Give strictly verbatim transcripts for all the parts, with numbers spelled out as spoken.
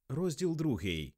Розділ другий.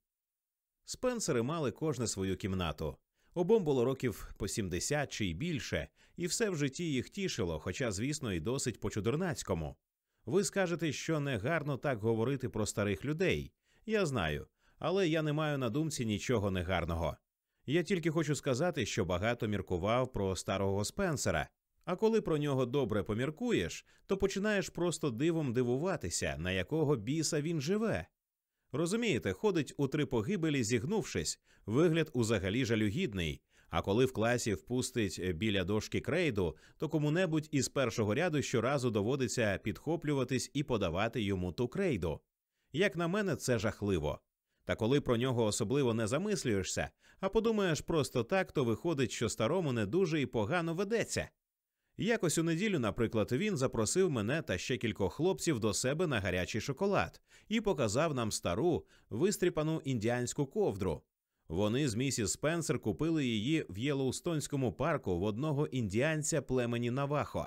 Спенсери мали кожне свою кімнату. Обом було років по сімдесят чи й більше, і все в житті їх тішило, хоча, звісно, і досить по-чудернацькому. Ви скажете, що не гарно так говорити про старих людей. Я знаю, але я не маю на думці нічого негарного. Я тільки хочу сказати, що багато міркував про старого Спенсера. А коли про нього добре поміркуєш, то починаєш просто дивом дивуватися, на якого біса він живе. Розумієте, ходить у три погибелі зігнувшись, вигляд узагалі жалюгідний, а коли в класі впустить біля дошки крейду, то кому-небудь із першого ряду щоразу доводиться підхоплюватись і подавати йому ту крейду. Як на мене, це жахливо. Та коли про нього особливо не замислюєшся, а подумаєш просто так, то виходить, що старому не дуже і погано ведеться. Якось у неділю, наприклад, він запросив мене та ще кількох хлопців до себе на гарячий шоколад і показав нам стару, вистріпану індіанську ковдру. Вони з місіс Спенсер купили її в Єлоустонському парку в одного індіанця племені Навахо.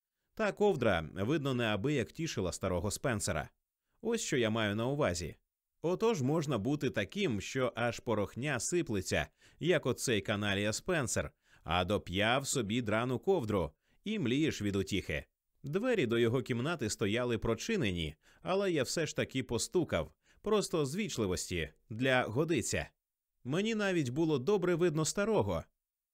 Та ковдра, видно, неабияк тішила старого Спенсера. Ось що я маю на увазі. Отож можна бути таким, що аж порохня сиплеться, як оцей каналія Спенсер, а доп'яв собі драну ковдру, і млієш від утіхи. Двері до його кімнати стояли прочинені, але я все ж таки постукав, просто з вічливості, для годиця. Мені навіть було добре видно старого.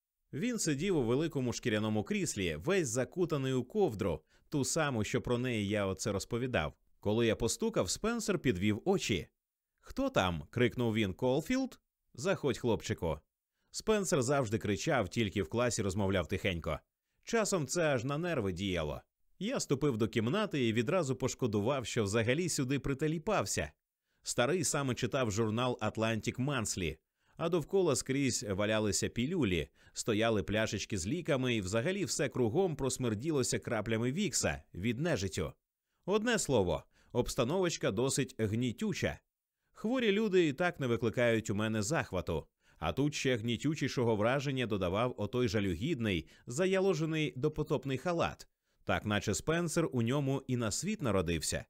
Він сидів у великому шкіряному кріслі, весь закутаний у ковдру, ту саму, що про неї я оце розповідав. Коли я постукав, Спенсер підвів очі. «Хто там?» – крикнув він. «Колфілд? Заходь, хлопчику». Спенсер завжди кричав, тільки в класі розмовляв тихенько. Часом це аж на нерви діяло. Я ступив до кімнати і відразу пошкодував, що взагалі сюди приталіпався. Старий саме читав журнал «Атлантик Манслі», а довкола скрізь валялися пілюлі, стояли пляшечки з ліками і взагалі все кругом просмерділося краплями вікса від нежиттю. Одне слово, обстановочка досить гнітюча. Хворі люди і так не викликають у мене захвату. А тут ще гнітючішого враження додавав отой жалюгідний, заяложений допотопний халат, так наче Спенсер у ньому і на світ народився.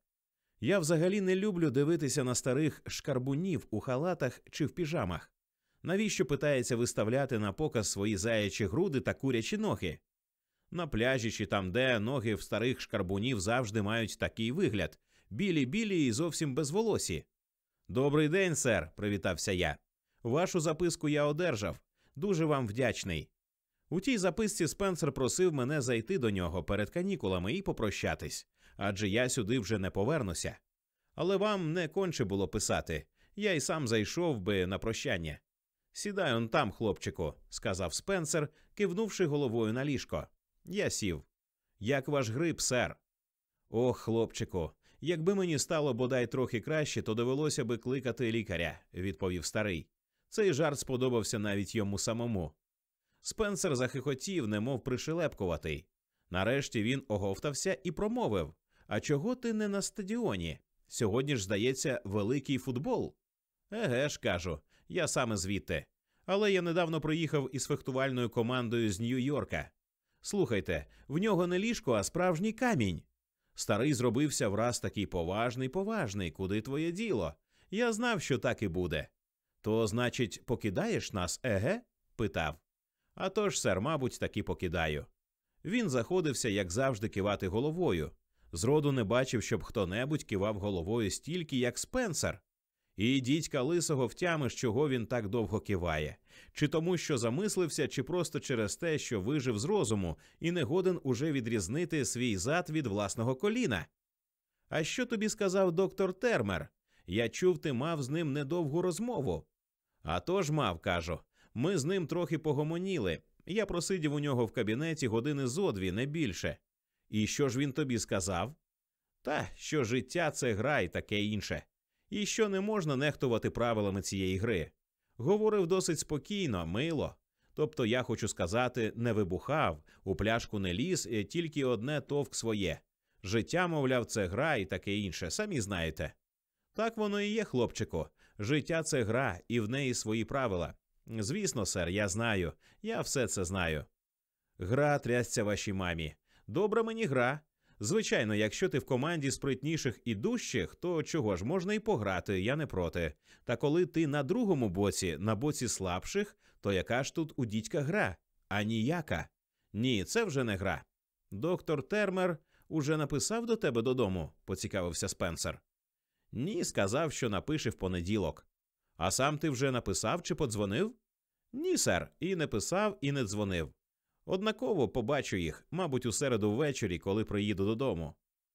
Я взагалі не люблю дивитися на старих шкарбунів у халатах чи в піжамах. Навіщо питається виставляти на показ свої заячі груди та курячі ноги? На пляжі чи там де ноги в старих шкарбунів завжди мають такий вигляд – білі-білі і зовсім безволосі. «Добрий день, сер», – привітався я. «Вашу записку я одержав. Дуже вам вдячний». У тій записці Спенсер просив мене зайти до нього перед канікулами і попрощатись, адже я сюди вже не повернуся. Але вам не конче було писати. Я й сам зайшов би на прощання. «Сідай он там, хлопчику», – сказав Спенсер, кивнувши головою на ліжко. Я сів. «Як ваш грип, сер?» «Ох, хлопчику, якби мені стало бодай трохи краще, то довелося би кликати лікаря», – відповів старий. Цей жарт сподобався навіть йому самому. Спенсер захихотів, немов пришелепкуватий. Нарешті він оговтався і промовив: «А чого ти не на стадіоні? Сьогодні ж, здається, великий футбол». «Еге ж, кажу, я саме звідти. Але я недавно приїхав із фехтувальною командою з Нью-Йорка. Слухайте, в нього не ліжко, а справжній камінь». Старий зробився враз такий поважний-поважний. «Куди твоє діло? Я знав, що так і буде». «То, значить, покидаєш нас, еге?» – питав. «А то ж, сер, мабуть, таки покидаю». Він заходився, як завжди, кивати головою. Зроду не бачив, щоб хто-небудь кивав головою стільки, як Спенсер. І дідька лисого втямиш, чого він так довго киває. Чи тому, що замислився, чи просто через те, що вижив з розуму і не годен уже відрізнити свій зад від власного коліна. «А що тобі сказав доктор Термер? Я чув, ти мав з ним недовгу розмову». «А то ж мав, кажу. Ми з ним трохи погомоніли. Я просидів у нього в кабінеті години зо дві, не більше». «І що ж він тобі сказав?» «Та, що життя – це гра і таке інше. І що не можна нехтувати правилами цієї гри». Говорив досить спокійно, мило. Тобто, я хочу сказати, не вибухав, у пляшку не ліз, тільки одне товк своє. Життя, мовляв, це гра і таке інше, самі знаєте. Так воно і є, хлопчику. Життя – це гра, і в неї свої правила. Звісно, сер, я знаю. Я все це знаю. Гра, трясця вашій мамі. Добра мені гра. Звичайно, якщо ти в команді спритніших і дужчих, то чого ж, можна і пограти, я не проти. Та коли ти на другому боці, на боці слабших, то яка ж тут у дідька гра? А ніяка. Ні, це вже не гра. Доктор Термер уже написав до тебе додому, поцікавився Спенсер. Ні, сказав, що напише в понеділок. А сам ти вже написав чи подзвонив? Ні, сер, і не писав, і не дзвонив. Однаково побачу їх, мабуть, у середу ввечері, коли приїду додому.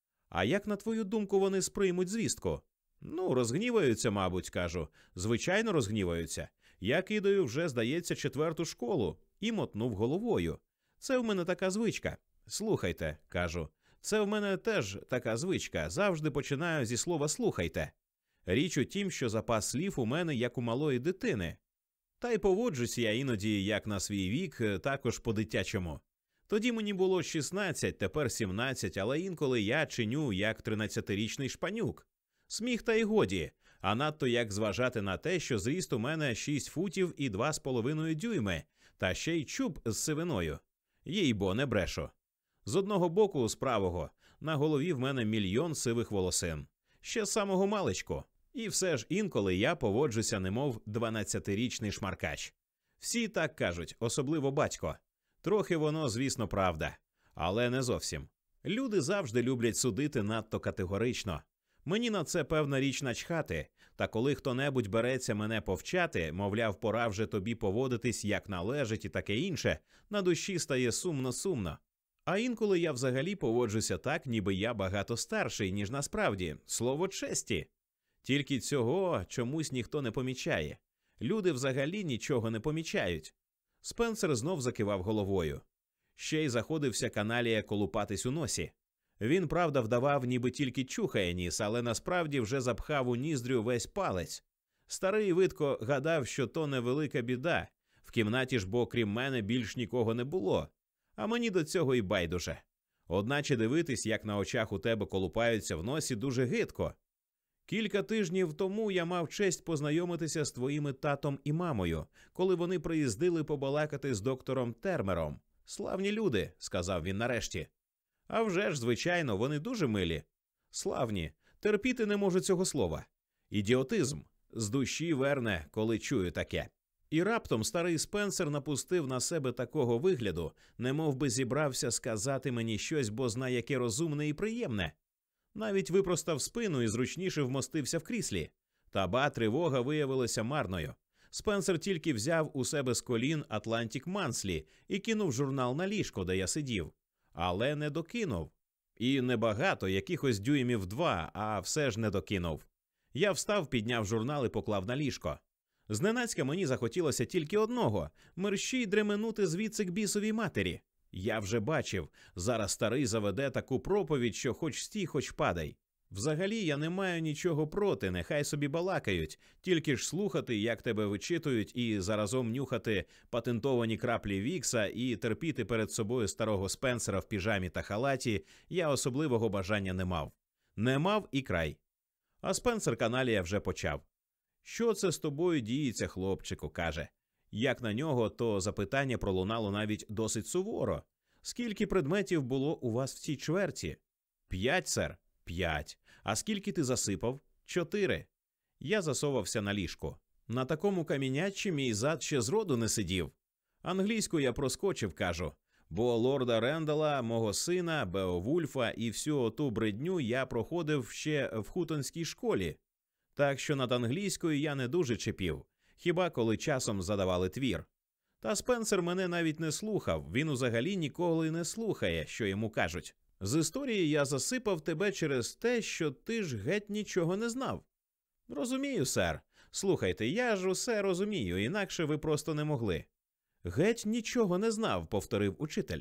А як, на твою думку, вони сприймуть звістку? Ну, розгніваються, мабуть, кажу. Звичайно, розгніваються. Я кидаю вже, здається, четверту школу. І мотнув головою. Це в мене така звичка. Слухайте, кажу. Це в мене теж така звичка. Завжди починаю зі слова «слухайте». Річ у тім, що запас слів у мене як у малої дитини. Та й поводжусь я іноді, як на свій вік, також по-дитячому. Тоді мені було шістнадцять, тепер сімнадцять, але інколи я чиню як тринадцятирічний шпанюк. Сміх та й годі, а надто як зважати на те, що зріст у мене шість футів і два з половиною дюйми, та ще й чуб з сивиною. Їй-бо, не брешу. З одного боку, з правого, на голові в мене мільйон сивих волосин. Ще з самого маличку. І все ж інколи я поводжуся, немов дванадцятирічний шмаркач. Всі так кажуть, особливо батько. Трохи воно, звісно, правда. Але не зовсім. Люди завжди люблять судити надто категорично. Мені на це певна річ начхати, та коли хто-небудь береться мене повчати, мовляв, пора вже тобі поводитись як належить і таке інше, на душі стає сумно-сумно. А інколи я взагалі поводжуся так, ніби я багато старший, ніж насправді, слово честі. Тільки цього чомусь ніхто не помічає. Люди взагалі нічого не помічають. Спенсер знов закивав головою. Ще й заходився каналія колупатись у носі. Він, правда, вдавав, ніби тільки чухає ніс, але насправді вже запхав у ніздрю весь палець. Старий видко гадав, що то невелика біда. В кімнаті ж, бо крім мене, більш нікого не було. А мені до цього і байдуже. Одначе дивитись, як на очах у тебе колупаються в носі, дуже гидко. Кілька тижнів тому я мав честь познайомитися з твоїми татом і мамою, коли вони приїздили побалакати з доктором Термером. Славні люди, сказав він нарешті. А вже ж, звичайно, вони дуже милі. Славні, терпіти не можу цього слова. Ідіотизм. З душі верне, коли чую таке. І раптом старий Спенсер напустив на себе такого вигляду, немов би зібрався сказати мені щось бозна яке розумне і приємне. Навіть випростав спину і зручніше вмостився в кріслі. Та ба, тривога виявилася марною. Спенсер тільки взяв у себе з колін «Атлантик Манслі» і кинув журнал на ліжко, де я сидів. Але не докинув. І небагато, якихось дюймів два, а все ж не докинув. Я встав, підняв журнал і поклав на ліжко. Зненацька мені захотілося тільки одного – мерщій дременути звідси к бісовій матері. Я вже бачив, зараз старий заведе таку проповідь, що хоч стій, хоч падай. Взагалі я не маю нічого проти, нехай собі балакають, тільки ж слухати, як тебе вичитують, і заразом нюхати патентовані краплі Вікса і терпіти перед собою старого Спенсера в піжамі та халаті я особливого бажання не мав. Не мав і край. А Спенсер каналія вже почав. «Що це з тобою діється, хлопчику?» – каже. Як на нього, то запитання пролунало навіть досить суворо. «Скільки предметів було у вас в цій чверті?» «П'ять, сер». «П'ять. А скільки ти засипав?» «Чотири». Я засовався на ліжку. На такому камінячі мій зад ще зроду не сидів. Англійську я проскочив, кажу. Бо лорда Рендала, мого сина, Беовульфа і всю оту бредню я проходив ще в хутонській школі. Так що над англійською я не дуже чепів, хіба коли часом задавали твір. Та Спенсер мене навіть не слухав, він взагалі ніколи не слухає, що йому кажуть. З історії я засипав тебе через те, що ти ж геть нічого не знав. Розумію, сер. Слухайте, я ж усе розумію, інакше ви просто не могли. Геть нічого не знав, повторив учитель.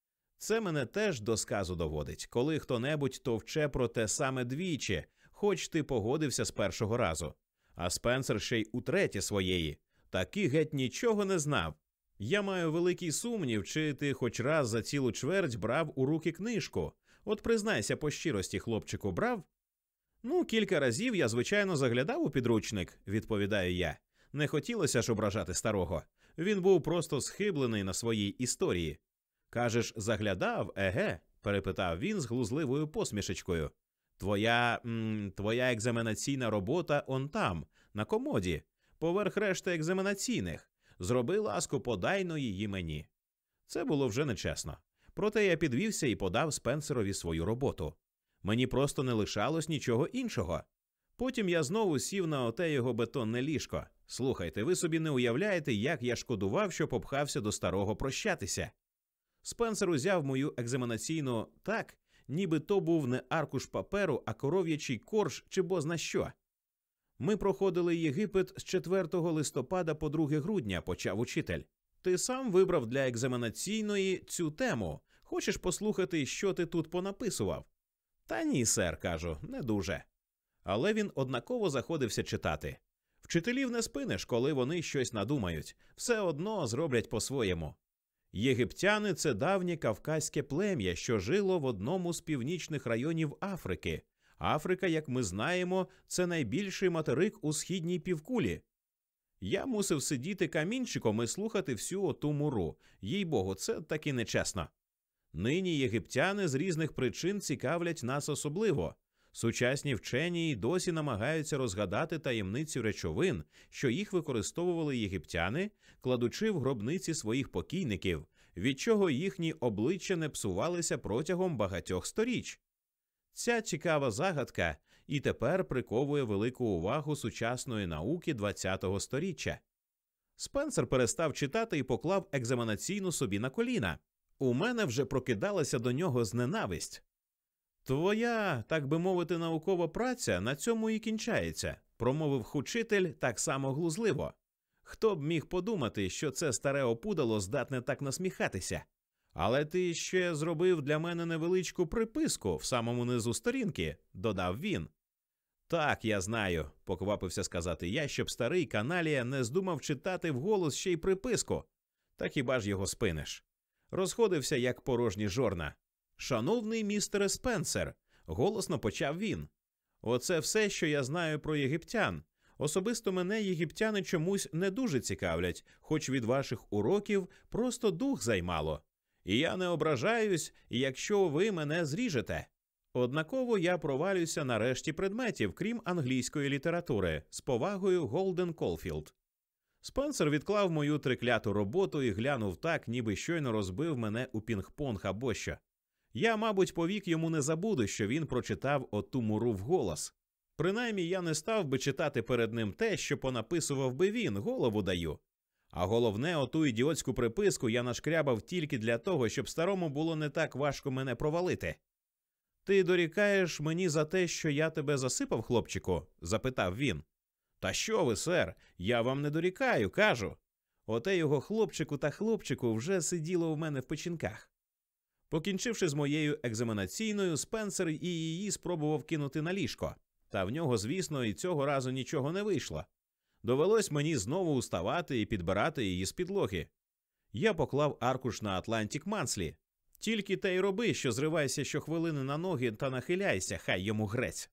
Це мене теж до сказу доводить, коли хто-небудь товче про те саме двічі, хоч ти погодився з першого разу. А Спенсер ще й утретє своєї. Таки геть нічого не знав. Я маю великий сумнів, чи ти хоч раз за цілу чверть брав у руки книжку. От признайся по щирості, хлопчику, брав? Ну, кілька разів я, звичайно, заглядав у підручник, відповідаю я. Не хотілося ж ображати старого. Він був просто схиблений на своїй історії. Кажеш, заглядав, еге, перепитав він з глузливою посмішечкою. Твоя, м, твоя екзаменаційна робота он там, на комоді, поверх решти екзаменаційних. Зроби ласку, подай-но її мені. Це було вже нечесно. Проте я підвівся і подав Спенсерові свою роботу. Мені просто не лишалось нічого іншого. Потім я знову сів на оте його бетонне ліжко. Слухайте, ви собі не уявляєте, як я шкодував, що попхався до старого прощатися. Спенсер узяв мою екзаменаційну так, ніби то був не аркуш паперу, а коров'ячий корж чи бозна що. Ми проходили Єгипет з четвертого листопада по друге грудня, почав учитель. Ти сам вибрав для екзаменаційної цю тему. Хочеш послухати, що ти тут понаписував? Та ні, сер, кажу, не дуже. Але він однаково заходився читати. Вчителів не спиниш, коли вони щось надумають. Все одно зроблять по-своєму. Єгиптяни – це давнє кавказьке плем'я, що жило в одному з північних районів Африки. Африка, як ми знаємо, це найбільший материк у східній півкулі. Я мусив сидіти камінчиком і слухати всю оту муру. Їй-богу, це таки нечесно. Нині єгиптяни з різних причин цікавлять нас особливо. Сучасні вчені й досі намагаються розгадати таємницю речовин, що їх використовували єгиптяни, кладучи в гробниці своїх покійників, від чого їхні обличчя не псувалися протягом багатьох сторіч. Ця цікава загадка і тепер приковує велику увагу сучасної науки ХХ сторіччя. Спенсер перестав читати і поклав екзаменаційну собі на коліна. У мене вже прокидалася до нього зненависть. «Твоя, так би мовити, наукова праця на цьому і кінчається», – промовив учитель так само глузливо. Хто б міг подумати, що це старе опудало здатне так насміхатися? Але ти ще зробив для мене невеличку приписку в самому низу сторінки, додав він. Так, я знаю, поквапився сказати я, щоб старий каналія не здумав читати вголос ще й приписку. Та хіба ж його спиниш? Розходився, як порожні жорна. «Шановний містере Спенсер», – голосно почав він. «Оце все, що я знаю про єгиптян. Особисто мене єгиптяни чомусь не дуже цікавлять, хоч від ваших уроків просто дух займало. І я не ображаюсь, якщо ви мене зріжете. Однаково я провалюся на решті предметів, крім англійської літератури, з повагою Голден Колфілд». Спенсер відклав мою трикляту роботу і глянув так, ніби щойно розбив мене у пінг-понг або що. Я, мабуть, повік йому не забуду, що він прочитав оту муру вголос. Принаймні, я не став би читати перед ним те, що понаписував би він, голову даю. А головне, оту ідіотську приписку я нашкрябав тільки для того, щоб старому було не так важко мене провалити. «Ти дорікаєш мені за те, що я тебе засипав, хлопчику?» – запитав він. «Та що ви, сер, я вам не дорікаю, кажу». Оте його хлопчику та хлопчику вже сиділо в мене в печінках. Покінчивши з моєю екзаменаційною, Спенсер і її спробував кинути на ліжко. Та в нього, звісно, і цього разу нічого не вийшло. Довелось мені знову уставати і підбирати її з підлоги. Я поклав аркуш на Atlantic Monthly. Тільки те й роби, що зривайся щохвилини на ноги та нахиляйся, хай йому грець.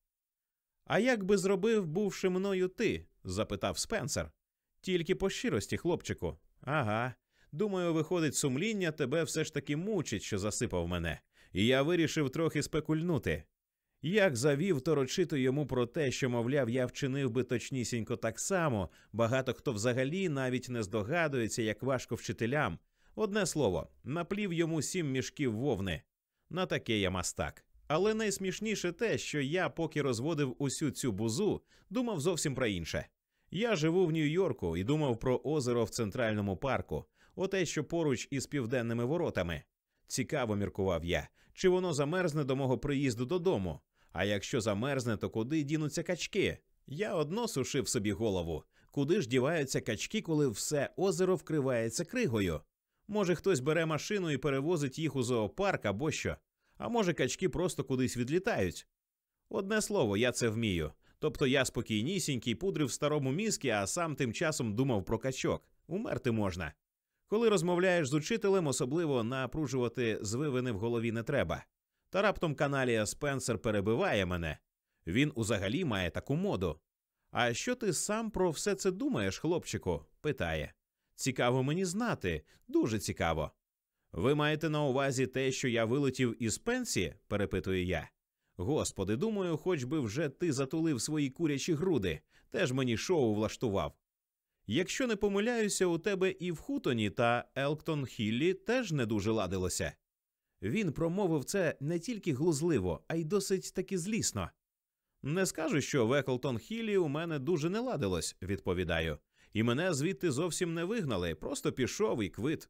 «А як би зробив, бувши мною ти?» – запитав Спенсер. «Тільки по щирості, хлопчику». «Ага. Думаю, виходить, сумління тебе все ж таки мучить, що засипав мене. І я вирішив трохи спекульнути. Як завів торочити йому про те, що, мовляв, я вчинив би точнісінько так само, багато хто взагалі навіть не здогадується, як важко вчителям. Одне слово, наплів йому сім мішків вовни. На таке я мастак. Але найсмішніше те, що я, поки розводив усю цю бузу, думав зовсім про інше. Я живу в Нью-Йорку і думав про озеро в Центральному парку, оте, що поруч із Південними воротами. Цікаво, міркував я, чи воно замерзне до мого приїзду додому. А якщо замерзне, то куди дінуться качки? Я одно сушив собі голову. Куди ж діваються качки, коли все озеро вкривається кригою? Може, хтось бере машину і перевозить їх у зоопарк або що? А може, качки просто кудись відлітають? Одне слово, я це вмію. Тобто я спокійнісінький пудрив старому мізки, а сам тим часом думав про качок. Умерти можна. Коли розмовляєш з учителем, особливо напружувати звивини в голові не треба. Та раптом каналія Спенсер перебиває мене. Він узагалі має таку моду. «А що ти сам про все це думаєш, хлопчику?» – питає. «Цікаво мені знати, дуже цікаво». Ви маєте на увазі те, що я вилетів із пенсії? Перепитую я. Господи, думаю, хоч би вже ти затулив свої курячі груди, теж мені шоу влаштував. Якщо не помиляюся, у тебе і в Хутоні та Елктон-Хіллі теж не дуже ладилося. Він промовив це не тільки глузливо, а й досить таки злісно. Не скажу, що в Еклтон-Хіллі у мене дуже не ладилось, відповідаю. І мене звідти зовсім не вигнали, просто пішов і квит.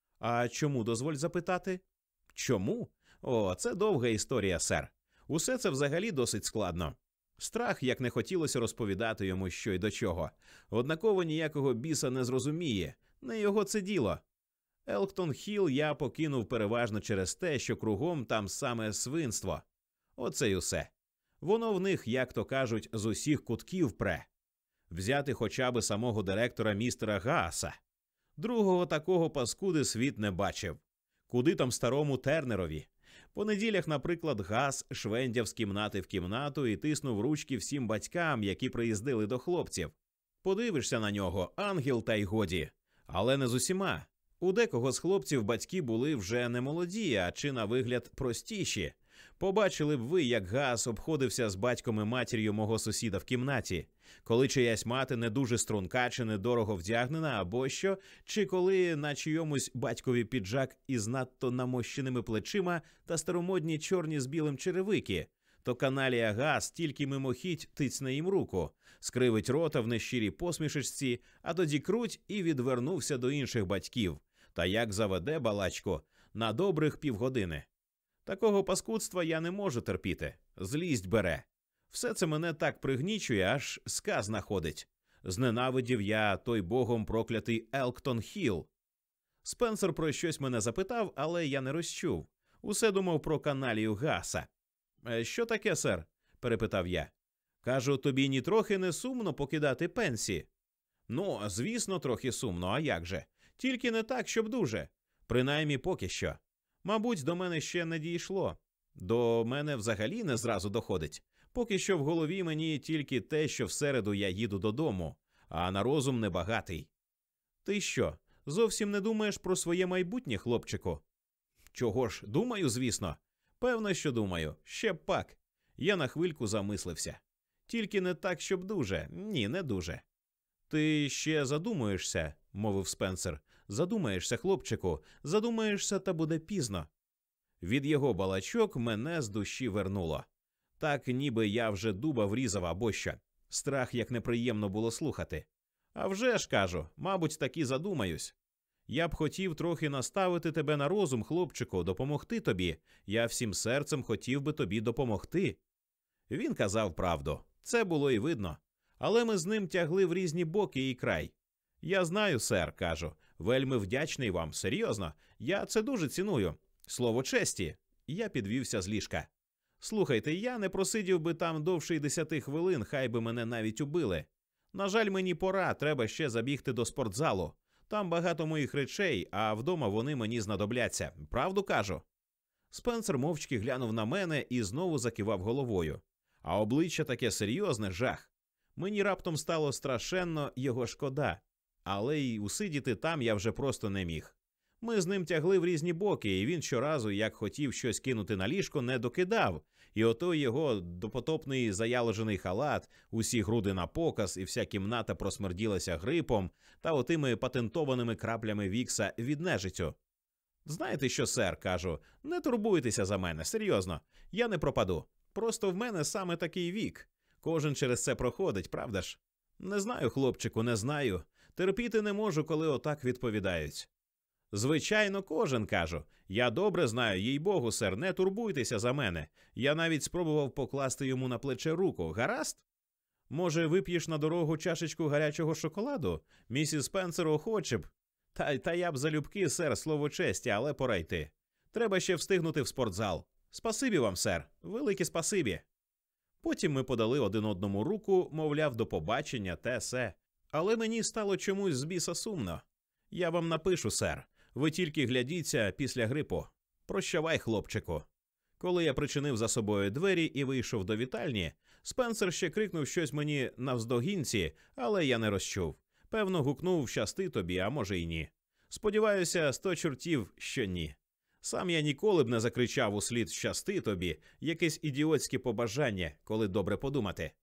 А чому, дозволь запитати? Чому? О, це довга історія, сер. Усе це взагалі досить складно. Страх, як не хотілося розповідати йому, що й до чого. Однаково ніякого біса не зрозуміє, не його це діло. Елктон-Хілл я покинув переважно через те, що кругом там саме свинство. Оце й усе. Воно в них, як то кажуть, з усіх кутків пре. Взяти хоча б самого директора містера Гааса. Другого такого паскуди світ не бачив. Куди там старому Тернерові? По неділях, наприклад, Гаас швендяв з кімнати в кімнату і тиснув ручки всім батькам, які приїздили до хлопців. Подивишся на нього, ангел та й годі. Але не з усіма. У декого з хлопців батьки були вже не молоді, а чи на вигляд простіші. Побачили б ви, як Гаас обходився з батьком і матір'ю мого сусіда в кімнаті, коли чиясь мати не дуже струнка чи недорого вдягнена або що, чи коли на чийомусь батькові піджак із надто намощеними плечима та старомодні чорні з білим черевики, то каналія Гаас тільки мимохідь тицьне їм руку, скривить рота в нещирій посмішечці, а тоді круть і відвернувся до інших батьків, та як заведе балачку на добрих півгодини. Такого паскудства я не можу терпіти. Злість бере. Все це мене так пригнічує, аж сказ находить. Зненавидів я той богом проклятий Елктон-Хілл. Спенсер про щось мене запитав, але я не розчув. Усе думав про каналію Гаса. «Е, «Що таке, сер?» – перепитав я. «Кажу, тобі нітрохи не сумно покидати пенсії?» «Ну, звісно, трохи сумно, а як же? Тільки не так, щоб дуже. Принаймні поки що. Мабуть, до мене ще не дійшло. До мене взагалі не зразу доходить. Поки що в голові мені тільки те, що в середу я їду додому, а на розум небагатий. Ти що, зовсім не думаєш про своє майбутнє, хлопчику? Чого ж, думаю, звісно. Певно, що думаю. Ще б пак. Я на хвильку замислився. Тільки не так, щоб дуже. Ні, не дуже. Ти ще задумуєшся, мовив Спенсер. Задумаєшся, хлопчику, задумаєшся, та буде пізно. Від його балачок мене з душі вернуло. Так, ніби я вже дуба врізав або що. Страх, як неприємно було слухати. А вже ж, кажу, мабуть, таки задумаюсь. Я б хотів трохи наставити тебе на розум, хлопчику, допомогти тобі. Я всім серцем хотів би тобі допомогти. Він казав правду. Це було і видно. Але ми з ним тягли в різні боки і край. Я знаю, сер, кажу. Вельми вдячний вам, серйозно. Я це дуже ціную. Слово честі. Я підвівся з ліжка. Слухайте, я не просидів би там довше й десяти хвилин, хай би мене навіть убили. На жаль, мені пора, треба ще забігти до спортзалу. Там багато моїх речей, а вдома вони мені знадобляться. Правду кажу? Спенсер мовчки глянув на мене і знову закивав головою. А обличчя таке серйозне, жах. Мені раптом стало страшенно його шкода. Але й усидіти там я вже просто не міг. Ми з ним тягли в різні боки, і він щоразу, як хотів щось кинути на ліжко, не докидав. І ото його допотопний заяложений халат, усі груди на показ, і вся кімната просмерділася грипом та отими патентованими краплями вікса від нежиттю. Знаєте що, сер, кажу, не турбуйтеся за мене, серйозно, я не пропаду. Просто в мене саме такий вік. Кожен через це проходить, правда ж? Не знаю, хлопчику, не знаю. Терпіти не можу, коли отак відповідають. Звичайно, кожен, кажу. Я добре знаю, їй-богу, сер, не турбуйтеся за мене. Я навіть спробував покласти йому на плече руку. Гаразд? Може, вип'єш на дорогу чашечку гарячого шоколаду? Місіс Спенсер охоче б. Та, та я б залюбки, сер, слово честі, але пора йти. Треба ще встигнути в спортзал. Спасибі вам, сер, велике спасибі. Потім ми подали один одному руку, мовляв, до побачення, те се. Але мені стало чомусь з біса сумно. Я вам напишу, сер. Ви тільки глядіться після грипу. Прощавай, хлопчику. Коли я причинив за собою двері і вийшов до вітальні, Спенсер ще крикнув щось мені навздогінці, але я не розчув. Певно, гукнув «щасти тобі», а може й ні. Сподіваюся, сто чортів, що ні. Сам я ніколи б не закричав услід «щасти тобі» якесь ідіотське побажання, коли добре подумати.